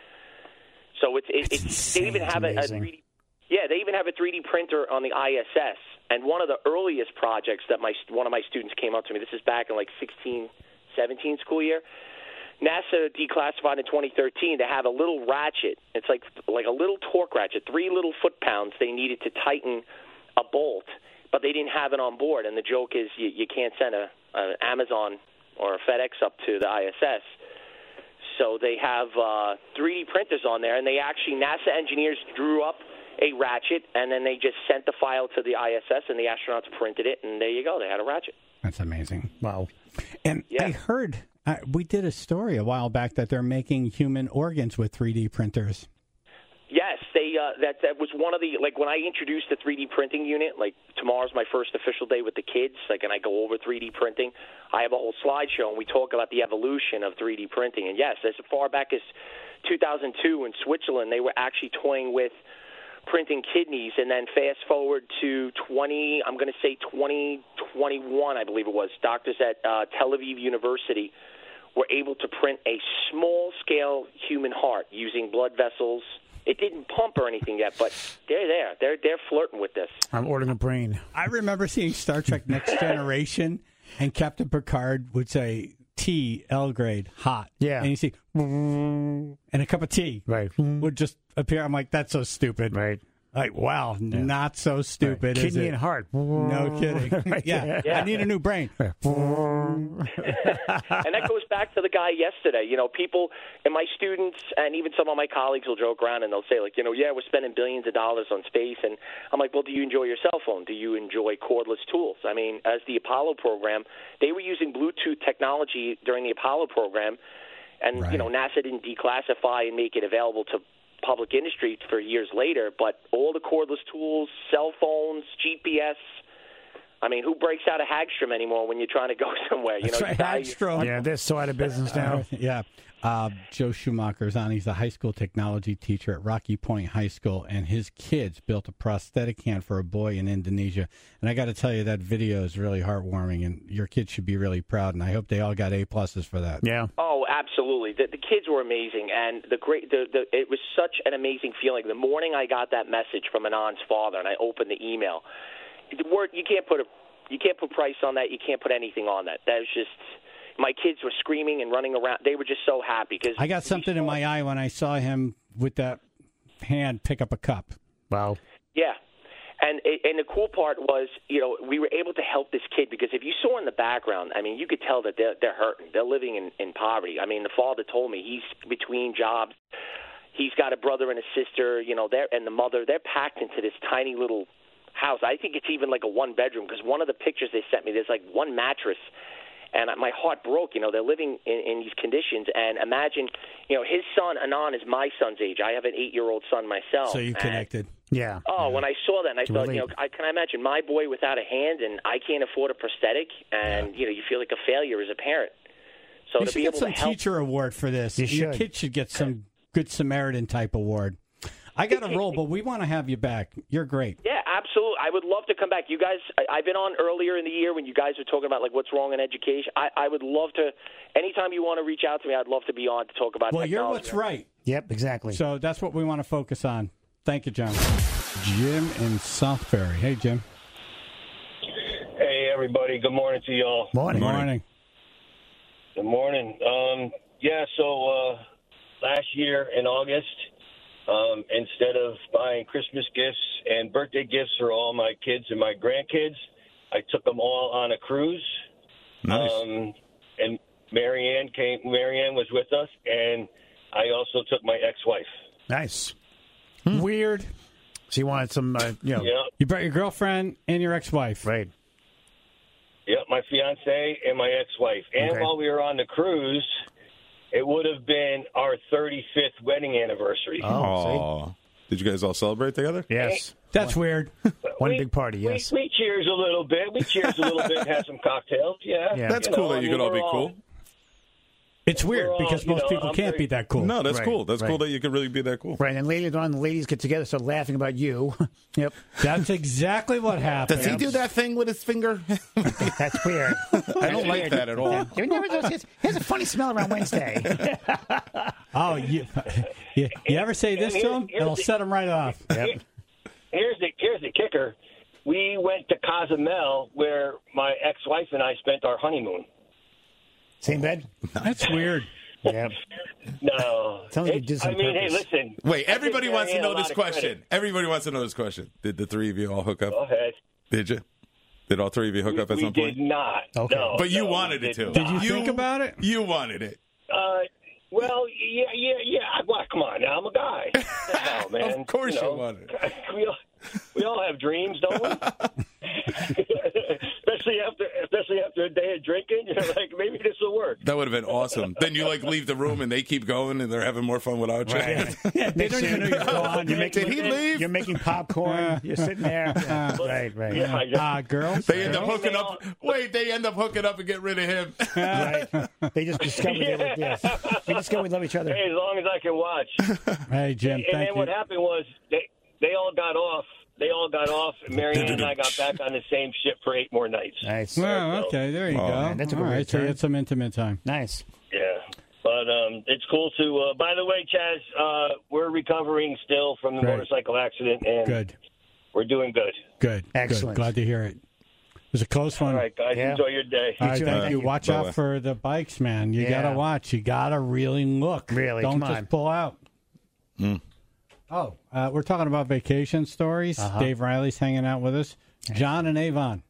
so it's, it, It's it's they even insane. have a, a It's amazing. three D. Yeah, they even have a three D printer on the I S S. And one of the earliest projects that my one of my students came up to me, this is back in like sixteen, seventeen school year, NASA declassified in twenty thirteen to have a little ratchet. It's like like a little torque ratchet, three little foot-pounds they needed to tighten a bolt, but they didn't have it on board. And the joke is you, you can't send a, a Amazon or a FedEx up to the I S S. So they have uh, three D printers on there, and they actually, NASA engineers drew up a ratchet, and then they just sent the file to the I S S, and the astronauts printed it, and there you go. They had a ratchet. That's amazing. Wow. And Yeah. I heard, uh, we did a story a while back that they're making human organs with three D printers. Yes, they. Uh, that that was one of the like when I introduced the three D printing unit. Like tomorrow's my first official day with the kids. Like, and I go over three D printing. I have a whole slideshow, and we talk about the evolution of three D printing. And yes, as far back as two thousand two in Switzerland, they were actually toying with printing kidneys. And then fast forward to twenty, I'm going to say twenty twenty-one, I believe it was. Doctors at uh, Tel Aviv University were able to print a small-scale human heart using blood vessels. It didn't pump or anything yet, but they're there. They're they're flirting with this. I'm ordering a brain. I remember seeing Star Trek Next Generation, and Captain Picard would say, tea, L grade, hot. Yeah. And you see, and a cup of tea Right. would just appear. I'm like, that's so stupid. Right. Like, wow, not so stupid, is Kidney it? and heart. No kidding. Right. yeah. Yeah. I need a new brain. And that goes back to the guy yesterday. You know, people and my students and even some of my colleagues will joke around and they'll say, like, you know, yeah, we're spending billions of dollars on space. And I'm like, well, do you enjoy your cell phone? Do you enjoy cordless tools? I mean, as the Apollo program, they were using Bluetooth technology during the Apollo program. And, Right. you know, NASA didn't declassify and make it available to public industry for years later. But all the cordless tools, cell phones, G P S, I mean, who breaks out of Hagstrom anymore when you're trying to go somewhere? You That's know, right, you buy- Hagstrom. Yeah, they're so out of business now. Yeah. Uh, Joe Schumacher's on. He's a high school technology teacher at Rocky Point High School, and his kids built a prosthetic hand for a boy in Indonesia. And I got to tell you, that video is really heartwarming, and your kids should be really proud, and I hope they all got A pluses for that. Yeah. Oh, absolutely. The, the kids were amazing, and the great. The, the, it was such an amazing feeling. The morning I got that message from Anand's father, and I opened the email, the word you can't put a you can't put price on that. You can't put anything on that. That was just. My kids were screaming and running around. They were just so happy because I got something in my eye when I saw him with that hand pick up a cup. Wow. Yeah. And and the cool part was, you know, we were able to help this kid because if you saw in the background, I mean, you could tell that they're, they're hurting. They're living in, in poverty. I mean, the father told me he's between jobs. He's got a brother and a sister, you know, they're, and the mother. They're packed into this tiny little house. I think it's even like a one-bedroom because one of the pictures they sent me, there's like one mattress. and my heart broke. You know, they're living in, in these conditions, and imagine, you know, his son Anand is my son's age. I have an eight-year-old son myself. So you connected. Yeah. Oh, yeah. when I saw that, and I To thought, relate. you know, I can I imagine my boy without a hand, and I can't afford a prosthetic, and Yeah. you know, you feel like a failure as a parent. So You to should be get able some to help. teacher award for this. You Your should. kid should get some Good Samaritan type award. I got a roll, but we want to have you back. You're great. Yeah, absolutely. I would love to come back. You guys, I, I've been on earlier in the year when you guys were talking about like what's wrong in education. I, I would love to. Anytime you want to reach out to me, I'd love to be on to talk about. Well, you're technology. what's right. Yep, exactly. So that's what we want to focus on. Thank you, John. Jim in Southbury. Hey, Jim. Hey, everybody. Good morning to y'all. Morning. Good morning. Good morning. Um, yeah, so uh, last year in August, um, instead of buying Christmas gifts and birthday gifts for all my kids and my grandkids, I took them all on a cruise. Nice. Um, and Marianne came. Marianne was with us, and I also took my ex-wife. Nice. Weird. So you wanted some, uh, you know. Yeah. You brought your girlfriend and your ex-wife. Right. Yep, my fiance and my ex-wife. And Okay. while we were on the cruise, it would have been our thirty-fifth wedding anniversary. Oh, Aw. Did you guys all celebrate together? see? Yes. That's weird. One We- big party, yes. We, we cheers a little bit. We cheers a little bit, had some cocktails. Yeah. Yeah. That's You cool know, that you I could mean, all be we're cool. It's weird We're all, because you most know, people I'm can't very- be that cool. No, that's Right, cool. That's right. cool that you could really be that cool. Right, and later on, the ladies get together, start laughing about you. Yep. That's exactly what happened. Does he do that thing with his finger? That's weird. I don't like that at all. You never noticed, here's a funny smell around Wednesday. Oh, you, you, you ever say this to him? It'll set him right off. Yep. Here's the here's the kicker. We went to Cozumel, where my ex-wife and I spent our honeymoon. Same bed? That's weird. Yep. No, Sounds like you It's- did some I mean, purpose. hey, listen. Wait, I everybody give wants to Marianne know a lot this of question. credit. Everybody wants to know this question. Did the three of you all hook up? Go ahead. Did you? Did all three of you hook We, up at we some point? did not. Okay. No, But you no, wanted we it to. did Did you not. think about it? You wanted it. Uh, well, yeah, yeah, yeah. Well, come on now. I'm a guy. What the hell, man? Of course you know, wanted We all, we all have dreams, don't we? especially after, especially after a day of drinking. You're like, maybe this will work. That would have been awesome. Then you like leave the room and they keep going and they're having more fun without you. Right. They don't even know you're gone. You're making, Did he leave? You're making popcorn. You're sitting there. Yeah, right, right. Yeah, I just- Ah, girls. They end up Girls? hooking up. Wait, they end up hooking up and get rid of him. Right. They just discovered they like this. They discovered we love each other. Hey, as long as I can watch. Hey, Jim, And thank then what you. happened was they they all got off. They all got off. And Marianne and I got back on the same ship for eight more nights. Nice. Well, okay, there you Oh, go. man, that's a All good right, so you return. had some intimate time. Nice. Yeah. But um, it's cool to. Uh, by the way, Chaz, uh, we're recovering still from the Great. motorcycle accident, and Good, we're doing good. good, Excellent. Good. Glad to hear it. It was a close one. All right, guys, Yeah. enjoy your day. All right, too, thank thank you. you. Watch Bye-bye. out for the bikes, man. You Yeah. gotta watch. You gotta really look. Really, don't come just on. pull out. Mm. Oh, uh, we're talking about vacation stories. Uh-huh. Dave Riley's hanging out with us. John and Avon.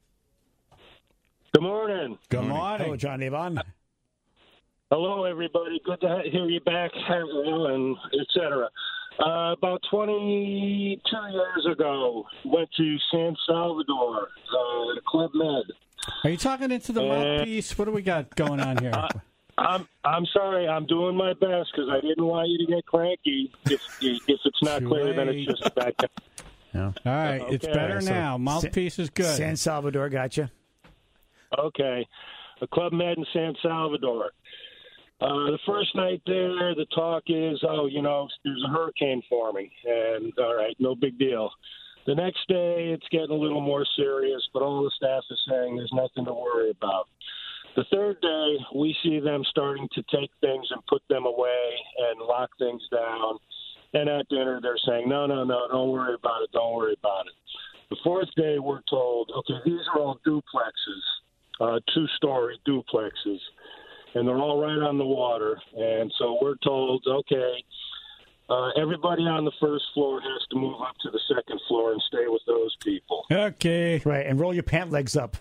Good morning. Good Morning. morning. Hello, John Avon. Hello, everybody. Good to ha- hear you back, and et cetera. Uh, about twenty-two years ago, went to San Salvador, uh, the Club Med. Are you talking into the Uh, mouthpiece? What do we got going on here? I'm I'm sorry. I'm doing my best because I didn't want you to get cranky. If if it's not Too clear, then late. it's just a bad. All right, it's Okay. better So, now. Mouthpiece is good. San Salvador, gotcha. Okay, the Club Med in San Salvador. Uh, the first night there, the talk is, oh, you know, there's a hurricane forming, and all right, no big deal. The next day, it's getting a little more serious, but all the staff is saying there's nothing to worry about. The third day, we see them starting to take things and put them away and lock things down. And at dinner, they're saying, no, no, no, don't worry about it, don't worry about it. The fourth day, we're told, okay, these are all duplexes, uh, two-story duplexes, and they're all right on the water. And so we're told, okay, uh, everybody on the first floor has to move up to the second floor and stay with those people. Okay. Right, and roll your pant legs up.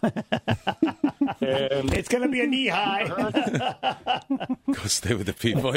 And It's going to be a knee high. Go stay with the people.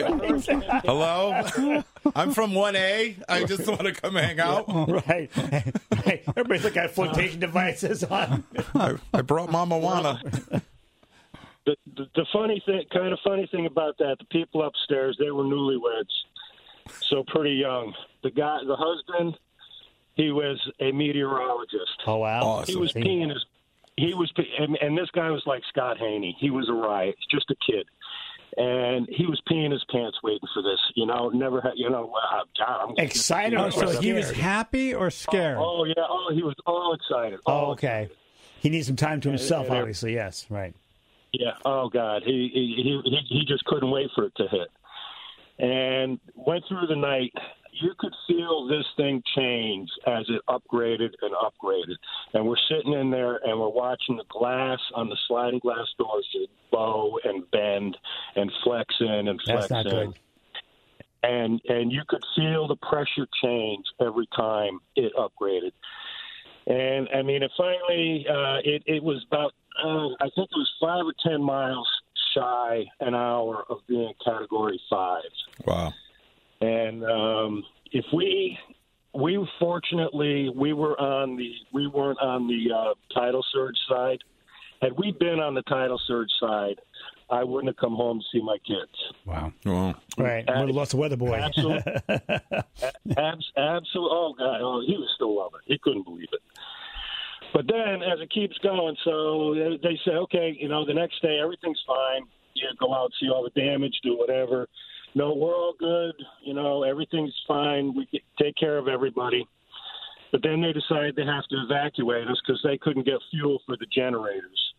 Hello? I'm from one A. I just want to come hang out. right, right. Everybody's looking at flotation devices on. I, I brought Mama Juana. the, the, the funny thing, kind of funny thing about that, the people upstairs, they were newlyweds, so pretty young. The guy, the husband, he was a meteorologist. Oh wow! Awesome. He was peeing his. He was, and, and this guy was like Scott Haney. He was a riot, just a kid, and he was peeing his pants waiting for this. You know, never had. You know, uh, God, I'm excited. Oh, so he was happy or scared? Oh, oh yeah. Oh, he was all excited. All oh, okay. Excited. He needs some time to himself, and, and, obviously. Yes, right. Yeah. Oh God, he he he he just couldn't wait for it to hit, and went through the night. You could feel this thing change as it upgraded and upgraded. And we're sitting in there and we're watching the glass on the sliding glass doors just bow and bend and flex in and flex That's not in. good. And and you could feel the pressure change every time it upgraded. And I mean, it finally uh, it it was about uh, I think it was five or ten miles shy an hour of being Category Five. Wow. And um, if we, we fortunately we were on the we weren't on the uh, tidal surge side. Had we been on the tidal surge side, I wouldn't have come home to see my kids. Wow! Wow. Right, I would have lost the weather boy. Absolutely, abs- absolutely. Oh God, oh, he was still loving it. He couldn't believe it. But then, as it keeps going, so they say, okay, you know, the next day everything's fine. You go out, see all the damage, do whatever. No, we're all good. You know, everything's fine. We can take care of everybody. But then they decided they have to evacuate us because they couldn't get fuel for the generators.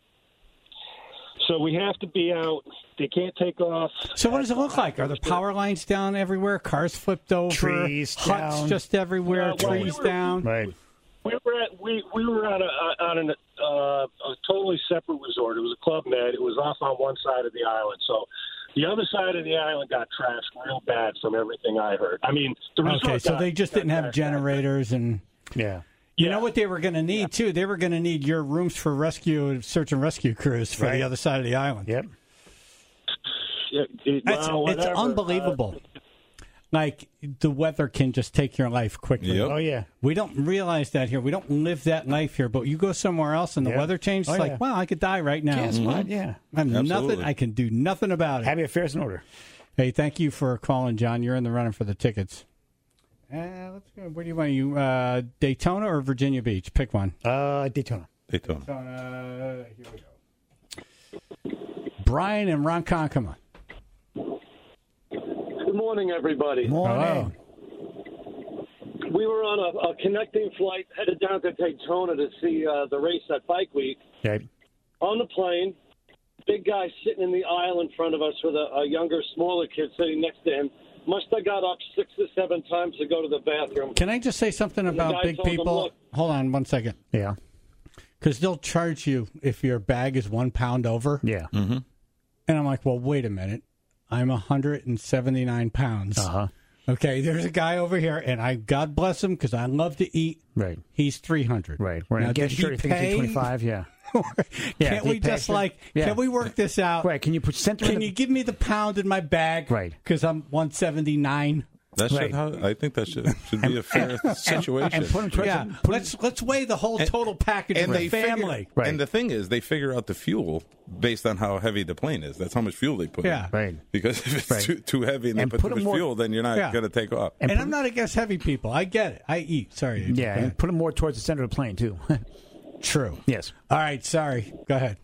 So we have to be out. They can't take off. So what does it look like? Are the power lines down everywhere? Cars flipped over? Trees huts down. just everywhere? Yeah, well, trees we were, down? Right. We were at we we were on a on an, uh, a totally separate resort. It was a Club Med. It was off on one side of the island. So the other side of the island got trashed real bad from everything I heard. I mean, the resort okay, so got, they just didn't have generators and yeah. You Yeah. know what they were going to need, too? They were going to need your rooms for rescue, search and rescue crews for Right. the other side of the island. Yep. It, it, It's, well, it's whatever. unbelievable. Uh, like, the weather can just take your life quickly. Yep. Oh, yeah. We don't realize that here. We don't live that life here. But you go somewhere else and the Yep. weather changes, Oh, it's like, yeah. wow, I could die right now. Guess what? Yeah. I have nothing. Absolutely. I can do nothing about it. Have your affairs in order. Hey, thank you for calling, John. You're in the running for the tickets. Uh, let's go. Where do you want you? Uh, Daytona or Virginia Beach? Pick one. Uh, Daytona. Daytona. Daytona. Here we go. Brian and Ronkonkoma. Good morning, everybody. Morning. We were on a, a connecting flight headed down to Daytona to see uh, the race at Bike Week. Okay. On the plane, big guy sitting in the aisle in front of us with a, a younger, smaller kid sitting next to him. Must have got up six or seven times to go to the bathroom. Can I just say something And the about guy big told him, people? "Look." Hold on one second. Yeah. Because they'll charge you if your bag is one pound over. Yeah. Mm-hmm. And I'm like, well, wait a minute. I'm one hundred seventy-nine pounds. Uh-huh. Okay, there's a guy over here, and I God bless him because I love to eat. Right. He's three hundred. Right. We're Now, going to did get he sure. I think pay? it's twenty-five. Yeah. Yeah, Can't they we pay just for- like, yeah. can we work this out? Right. Can you put center in Can the- you give me the pound in my bag? Right. Because I'm one seventy-nine. That should, Right. how, I think that should should be a fair situation. and put 'em towards Yeah, the- put 'em- let's let's weigh the whole total package and for they family. Figure, Right. And the thing is, they figure out the fuel based on how heavy the plane is. That's how much fuel they put Yeah. in. Right. Because if it's Right. too, too heavy and, And they put put too 'em much more- fuel, then you're not Yeah. going to take off. And, And I'm put- not against heavy people. I get it. I eat. Sorry. Adrian. Yeah, Go and ahead. put them more towards the center of the plane, too. True. Yes. All right. Sorry. Go ahead.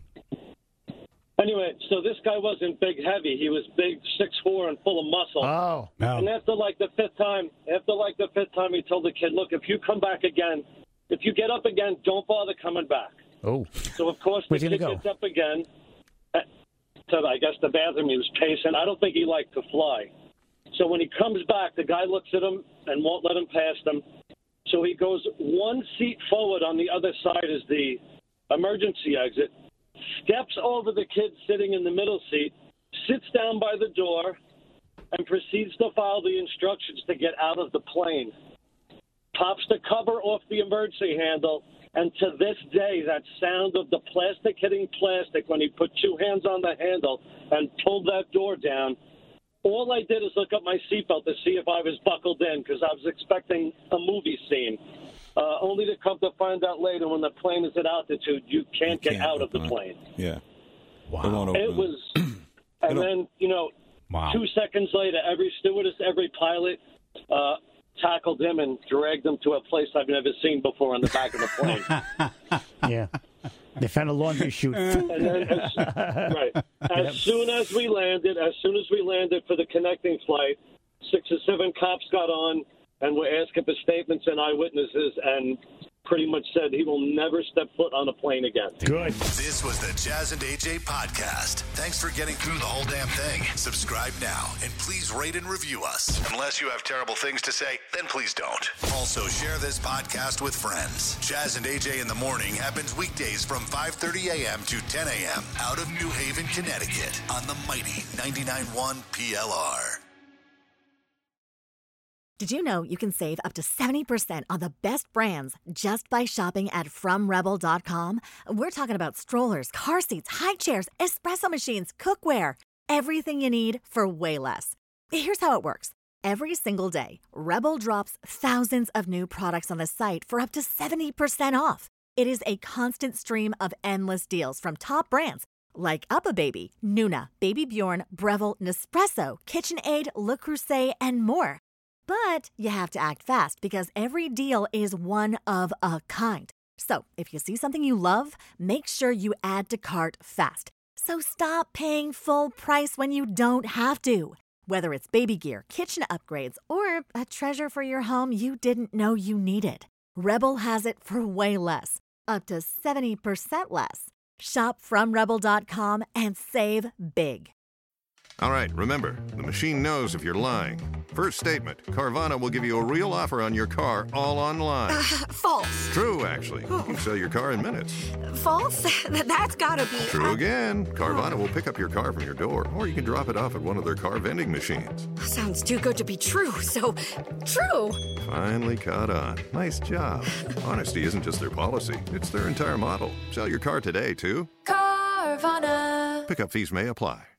Anyway, so this guy wasn't big heavy. He was big, six foot four, and full of muscle. Oh. No. And after like the fifth time, after like the fifth time, he told the kid, "Look, if you come back again, if you get up again, don't bother coming back." Oh. So of course the Where's he kid gonna go? gets up again. uh, To I guess the bathroom. He was pacing. I don't think he liked to fly. So when he comes back, the guy looks at him and won't let him past him. So he goes one seat forward. On the other side is the emergency exit. Steps over the kid sitting in the middle seat, sits down by the door, and proceeds to follow the instructions to get out of the plane. Pops the cover off the emergency handle, and to this day, that sound of the plastic hitting plastic when he put two hands on the handle and pulled that door down. All I did is look up my seatbelt to see if I was buckled in because I was expecting a movie scene. Uh, only to come to find out later when the plane is at altitude, you can't You get can't out of the open it. plane. Yeah. Wow. It was, and then, you know, wow. two seconds later, every stewardess, every pilot uh, tackled him and dragged him to a place I've never seen before on the back of the plane. Yeah. They found a laundry chute. And then as, right. As Yep. soon as we landed, as soon as we landed for the connecting flight, six or seven cops got on and were asking for statements and eyewitnesses, and pretty much said he will never step foot on a plane again. Good. This was the Jazz and A J podcast. Thanks for getting through the whole damn thing. Subscribe now and please rate and review us. Unless you have terrible things to say, then please don't. Also, share this podcast with friends. Jazz and A J in the Morning happens weekdays from five thirty a.m. to ten a.m. out of New Haven, Connecticut on the mighty ninety-nine point one P L R. Did you know you can save up to seventy percent on the best brands just by shopping at from rebel dot com? We're talking about strollers, car seats, high chairs, espresso machines, cookware, everything you need for way less. Here's how it works. Every single day, Rebel drops thousands of new products on the site for up to seventy percent off. It is a constant stream of endless deals from top brands like UPPAbaby, Nuna, Baby Bjorn, Breville, Nespresso, KitchenAid, Le Creuset, and more. But you have to act fast because every deal is one of a kind. So if you see something you love, make sure you add to cart fast. So stop paying full price when you don't have to. Whether it's baby gear, kitchen upgrades, or a treasure for your home you didn't know you needed, Rebel has it for way less, up to seventy percent less. Shop from rebel dot com and save big. All right, remember, the machine knows if you're lying. First statement, Carvana will give you a real offer on your car all online. Uh, false. True, actually. You can sell your car in minutes. False? That's gotta be... True again. Carvana will pick up your car from your door, or you can drop it off at one of their car vending machines. Sounds too good to be true, so true. Finally caught on. Nice job. Honesty isn't just their policy, it's their entire model. Sell your car today, too. Carvana. Pickup fees may apply.